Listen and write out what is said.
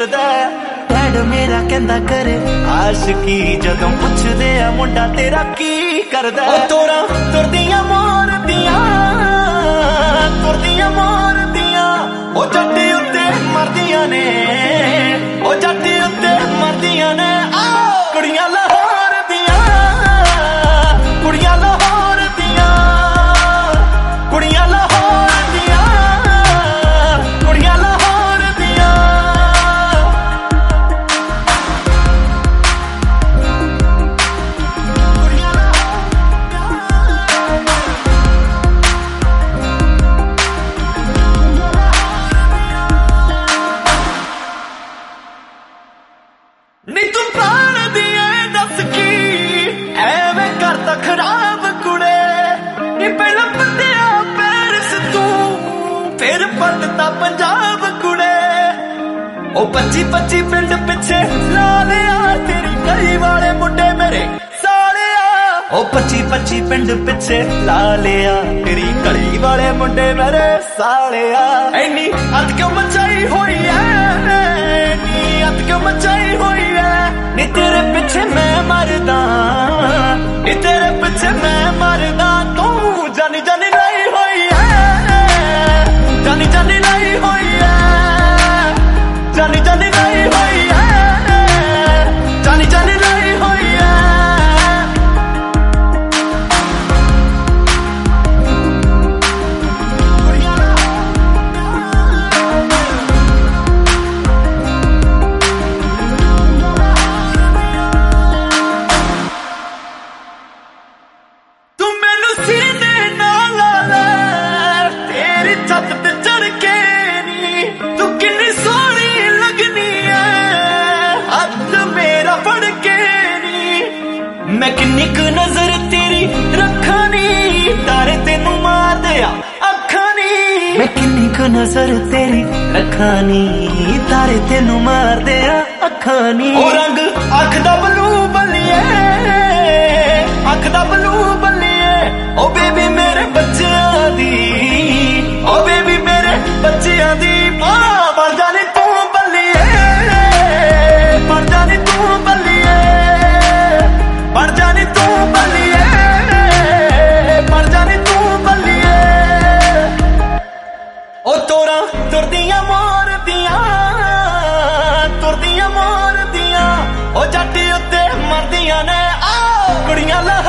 करदा डैड मेरा कहंदा करे आशिकी जदों पुछदे आ मुंडा तेरा की करदा ओ तोरा तुरदियां मोरदियां ओ जट्टी उत्ते मरदियां ने ओ जट्टी उत्ते मरदियां ने कुड़ियां लाहौर दियां कुड़ियां लाहौर दियां कुड़ियां लाहौर दियां कुड़ियां लाहौर दियां नी तू प्राण दिए दस की एवें करता खराब कुड़े नी पहला पत्तिया पेरिस तू फिर पलटा पंजाब कुड़े ओ 25 पिंड पिछे ला लिया तेरी गली वाले मुंडे मेरे सालिया ओ 25 पिंड पिछे ला लिया तेरी गली वाले मुंडे मेरे सालिया इन्नी अत क्यों मचाई हुई है अत क्यों मचाई हुई है नी तेरे पिछे मैं मरदा नी तेरे पिछे मैं मरदा तू जानी जानी लाई हुई है जानी जानी लाई हुई है जानी जानी लाई हुई है जानी जानी लाई हुई है मैं किन्नी क नजर तेरी रखानी तारे तेनू मार दिया अखानी मैं किन्नी क नजर तेरी रखानी तारे तेनू मार दिया अखानी ओ रंग अख दा बलू बल्लिए अख दा बलू बल्लिए ओ बेबी मेरे बच्चियां दी ओ बेबी मेरे बच्चियां दी मां बन जानी तू बल्लिए बन जानी तू बल्लिए बन जानी तू बल्लिए बन जानी तू बल्लिए ओ तोरा तुरदियां मोरदियां ओ जट्टी उत्ते मरदियां ने कुड़ियां